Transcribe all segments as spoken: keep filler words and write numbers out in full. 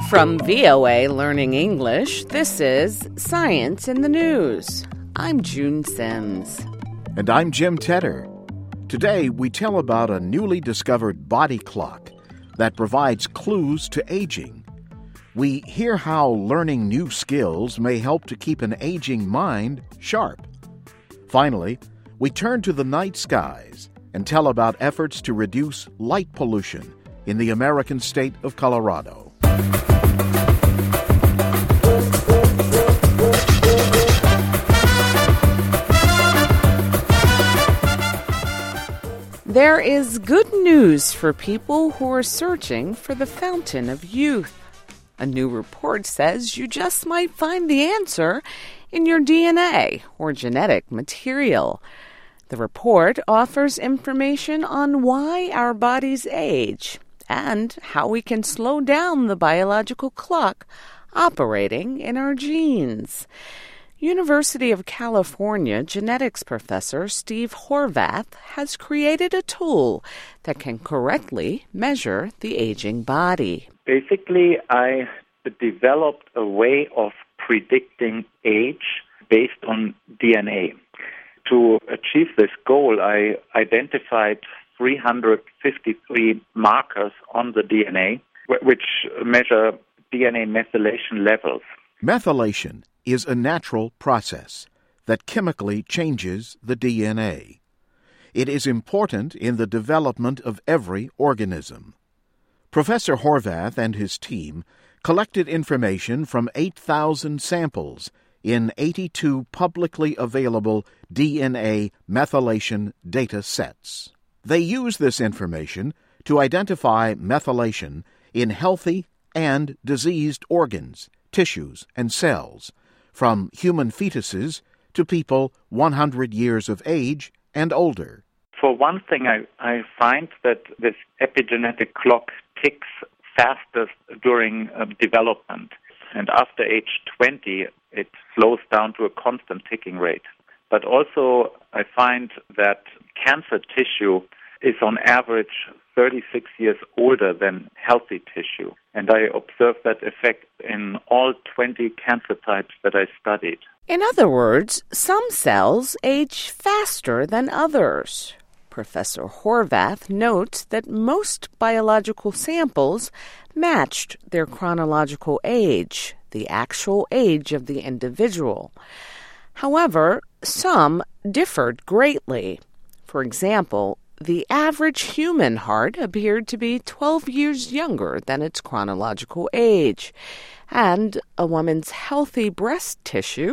From V O A Learning English, this is Science in the News. I'm June Sims. And I'm Jim Tedder. Today, we tell about a newly discovered body clock that provides clues to aging. We hear how learning new skills may help to keep an aging mind sharp. Finally, we turn to the night skies and tell about efforts to reduce light pollution in the American state of Colorado. There is good news for people who are searching for the fountain of youth. A new report says you just might find the answer in your D N A or genetic material. The report offers information on why our bodies age and how we can slow down the biological clock operating in our genes. University of California genetics professor Steve Horvath has created a tool that can correctly measure the aging body. Basically, I developed a way of predicting age based on D N A. To achieve this goal, I identified three hundred fifty-three markers on the D N A, which measure D N A methylation levels. Methylation is a natural process that chemically changes the D N A. It is important in the development of every organism. Professor Horvath and his team collected information from eight thousand samples in eighty-two publicly available D N A methylation data sets. They use this information to identify methylation in healthy and diseased organs, tissues, and cells, from human fetuses to people one hundred years of age and older. For one thing, I, I find that this epigenetic clock ticks fastest during uh, development. And after age twenty, it slows down to a constant ticking rate. But also, I find that cancer tissue is on average thirty-six years older than healthy tissue. And I observed that effect in all twenty cancer types that I studied. In other words, some cells age faster than others. Professor Horvath notes that most biological samples matched their chronological age, the actual age of the individual. However, some differed greatly. For example, the average human heart appeared to be twelve years younger than its chronological age, and a woman's healthy breast tissue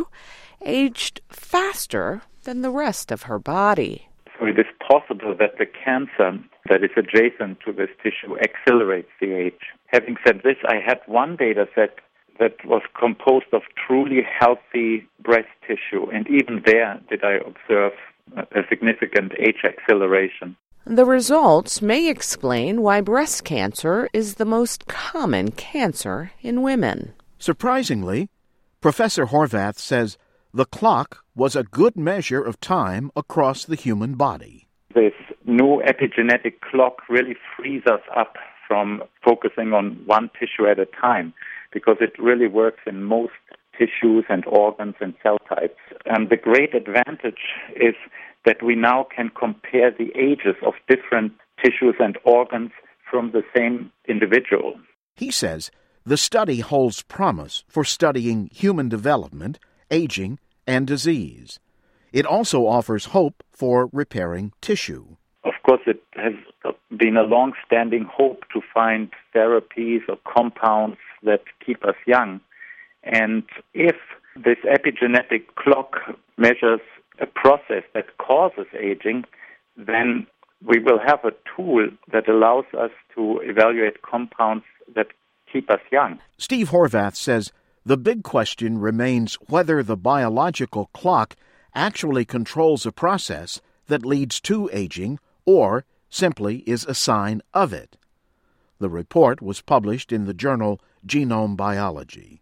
aged faster than the rest of her body. So it is possible that the cancer that is adjacent to this tissue accelerates the age. Having said this, I had one data set that was composed of truly healthy breast tissue, and even there did I observe a significant age acceleration. The results may explain why breast cancer is the most common cancer in women. Surprisingly, Professor Horvath says the clock was a good measure of time across the human body. This new epigenetic clock really frees us up from focusing on one tissue at a time, because it really works in most tissues and organs and cell types. And the great advantage is that we now can compare the ages of different tissues and organs from the same individual. He says the study holds promise for studying human development, aging, and disease. It also offers hope for repairing tissue. Of course, it has been a long-standing hope to find therapies or compounds that keep us young. And if this epigenetic clock measures a process that causes aging, then we will have a tool that allows us to evaluate compounds that keep us young. Steve Horvath says the big question remains whether the biological clock actually controls a process that leads to aging or simply is a sign of it. The report was published in the journal Genome Biology.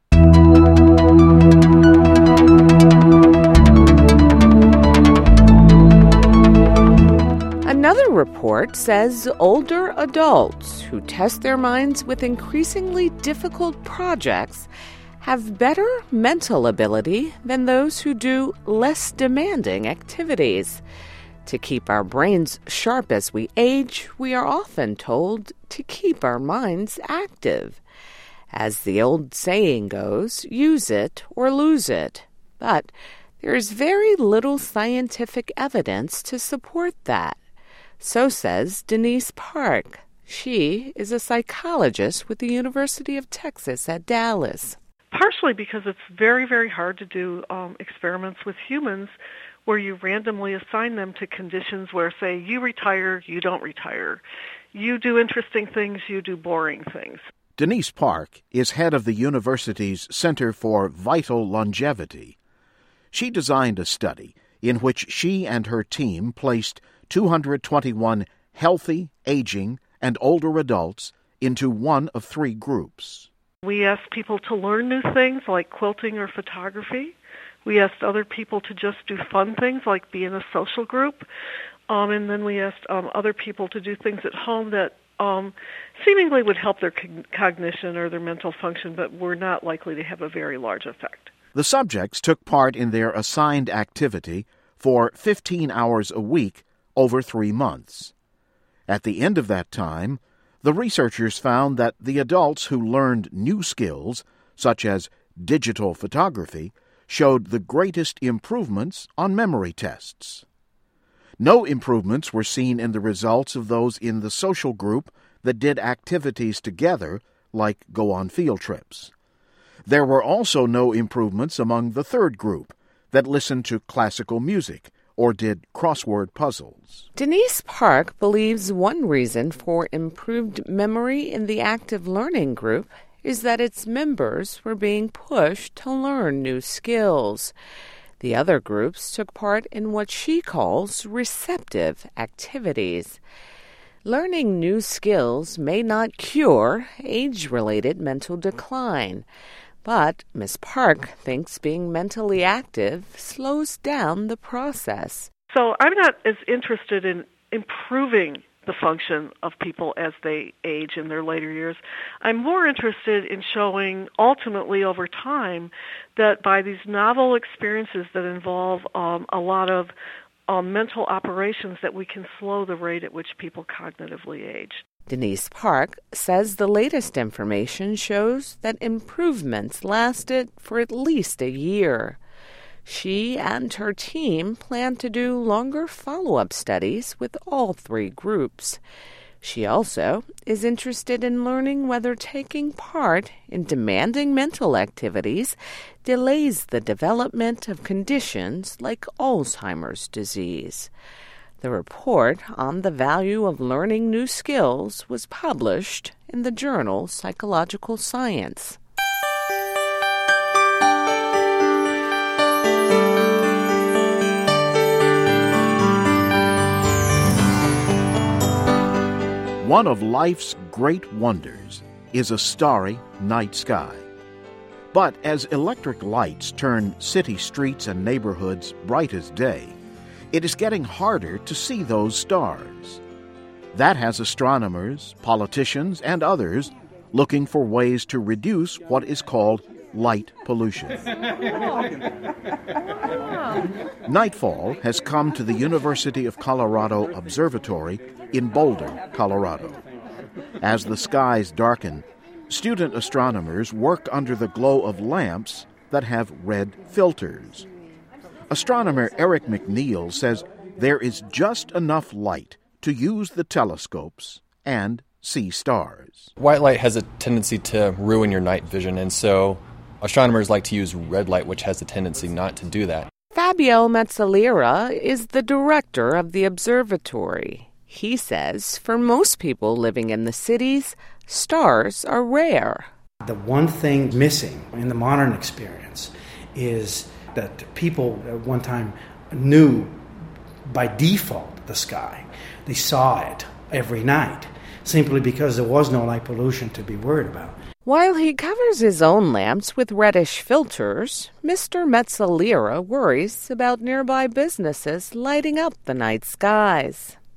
Another report says older adults who test their minds with increasingly difficult projects have better mental ability than those who do less demanding activities. To keep our brains sharp as we age, we are often told to keep our minds active. As the old saying goes, use it or lose it. But there is very little scientific evidence to support that. So says Denise Park. She is a psychologist with the University of Texas at Dallas. Partially because it's very, very hard to do um, experiments with humans where you randomly assign them to conditions where, say, you retire, you don't retire. You do interesting things, you do boring things. Denise Park is head of the university's Center for Vital Longevity. She designed a study in which she and her team placed two hundred twenty-one healthy, aging, and older adults into one of three groups. We asked people to learn new things like quilting or photography. We asked other people to just do fun things like be in a social group. Um, and then we asked um, other people to do things at home that um, seemingly would help their con- cognition or their mental function, but were not likely to have a very large effect. The subjects took part in their assigned activity for fifteen hours a week over three months. At the end of that time, the researchers found that the adults who learned new skills, such as digital photography, showed the greatest improvements on memory tests. No improvements were seen in the results of those in the social group that did activities together, like go on field trips. There were also no improvements among the third group that listened to classical music or did crossword puzzles. Denise Park believes one reason for improved memory in the active learning group is that its members were being pushed to learn new skills. The other groups took part in what she calls receptive activities. Learning new skills may not cure age-related mental decline, but Miz Park thinks being mentally active slows down the process. So I'm not as interested in improving the function of people as they age in their later years. I'm more interested in showing ultimately over time that by these novel experiences that involve um, a lot of um, mental operations that we can slow the rate at which people cognitively age. Denise Park says the latest information shows that improvements lasted for at least a year. She and her team plan to do longer follow-up studies with all three groups. She also is interested in learning whether taking part in demanding mental activities delays the development of conditions like Alzheimer's disease. The report on the value of learning new skills was published in the journal Psychological Science. One of life's great wonders is a starry night sky. But as electric lights turn city streets and neighborhoods bright as day, it is getting harder to see those stars. That has astronomers, politicians, and others looking for ways to reduce what is called light pollution. Nightfall has come to the University of Colorado Observatory in Boulder, Colorado. As the skies darken, student astronomers work under the glow of lamps that have red filters. Astronomer Eric McNeil says there is just enough light to use the telescopes and see stars. White light has a tendency to ruin your night vision, and so astronomers like to use red light, which has a tendency not to do that. Fabio Mezzalira is the director of the observatory. He says for most people living in the cities, stars are rare. The one thing missing in the modern experience is that people at one time knew by default the sky. They saw it every night, simply because there was no light pollution to be worried about. While he covers his own lamps with reddish filters, Mister Mezzalira worries about nearby businesses lighting up the night skies.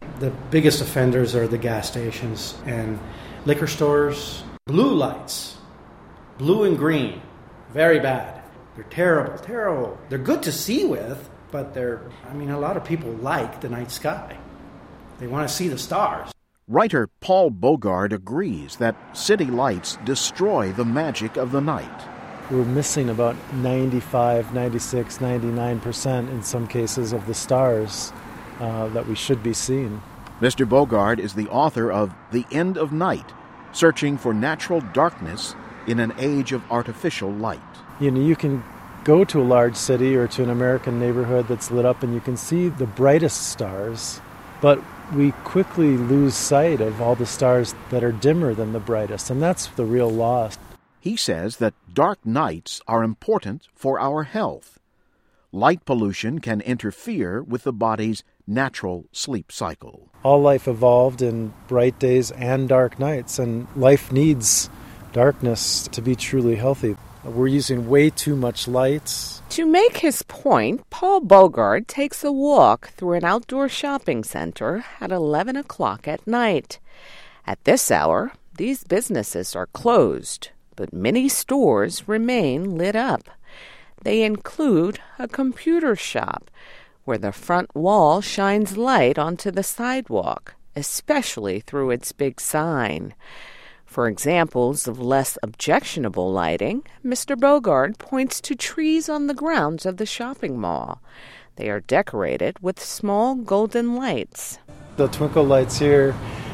The biggest offenders are the gas stations and liquor stores. Blue lights, blue and green, very bad. They're terrible, terrible. They're good to see with, but they're, I mean, a lot of people like the night sky. They want to see the stars. Writer Paul Bogard agrees that city lights destroy the magic of the night. We're missing about ninety-five, ninety-six, ninety-nine percent in some cases of the stars uh, that we should be seeing. Mister Bogard is the author of The End of Night, Searching for Natural Darkness in an Age of Artificial Light. You know, you can go to a large city or to an American neighborhood that's lit up and you can see the brightest stars, but we quickly lose sight of all the stars that are dimmer than the brightest, and that's the real loss. He says that dark nights are important for our health. Light pollution can interfere with the body's natural sleep cycle. All life evolved in bright days and dark nights, and life needs darkness to be truly healthy. We're using way too much light. To make his point, Paul Bogard takes a walk through an outdoor shopping center at eleven o'clock at night. At this hour, these businesses are closed, but many stores remain lit up. They include a computer shop, where the front wall shines light onto the sidewalk, especially through its big sign. For examples of less objectionable lighting, Mister Bogard points to trees on the grounds of the shopping mall. They are decorated with small golden lights. The twinkle lights here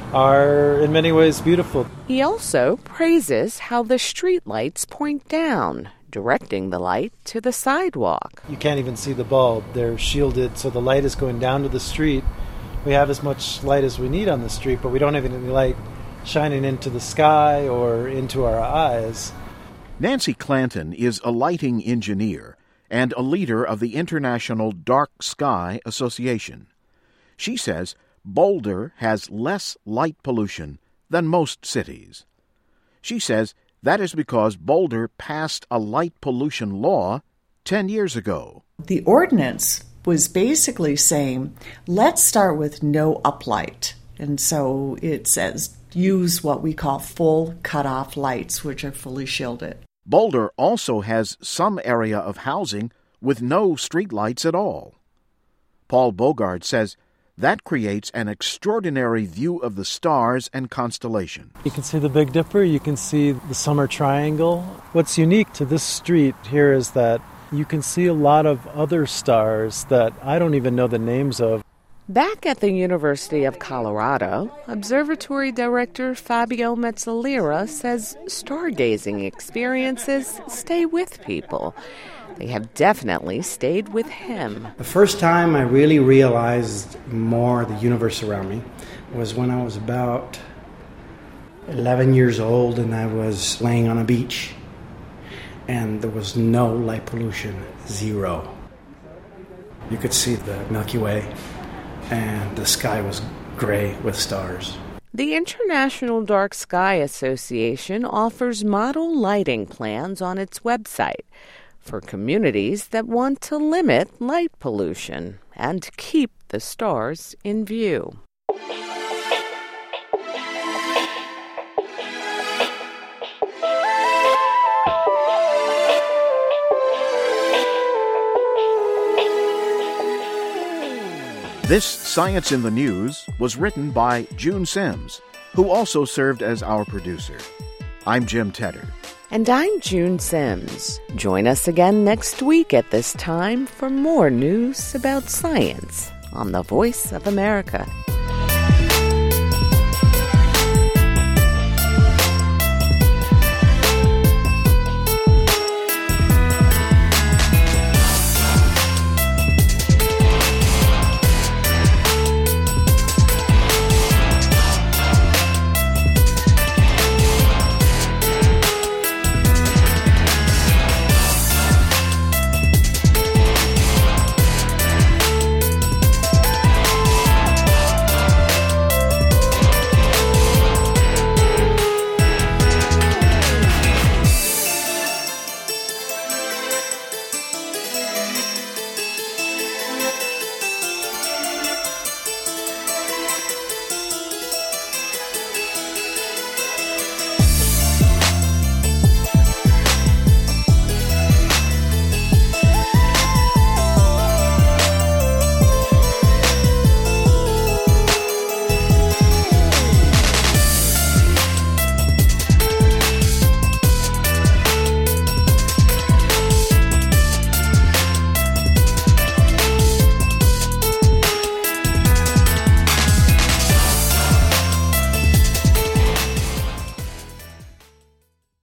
are in many ways beautiful. He also praises how the street lights point down, directing the light to the sidewalk. You can't even see the bulb. They're shielded, so the light is going down to the street. We have as much light as we need on the street, but we don't have any light shining into the sky or into our eyes. Nancy Clanton is a lighting engineer and a leader of the International Dark Sky Association. She says Boulder has less light pollution than most cities. She says that is because Boulder passed a light pollution law ten years ago. The ordinance was basically saying, let's start with no uplight. And so it says, use what we call full cutoff lights, which are fully shielded. Boulder also has some area of housing with no streetlights at all. Paul Bogard says that creates an extraordinary view of the stars and constellation. You can see the Big Dipper, you can see the Summer Triangle. What's unique to this street here is that you can see a lot of other stars that I don't even know the names of. Back at the University of Colorado, Observatory Director Fabio Mezzalira says stargazing experiences stay with people. They have definitely stayed with him. The first time I really realized more the universe around me was when I was about eleven years old and I was laying on a beach and there was no light pollution, zero. You could see the Milky Way and the sky was gray with stars. The International Dark Sky Association offers model lighting plans on its website for communities that want to limit light pollution and keep the stars in view. This Science in the News was written by June Sims, who also served as our producer. I'm Jim Tedder. And I'm June Sims. Join us again next week at this time for more news about science on the Voice of America.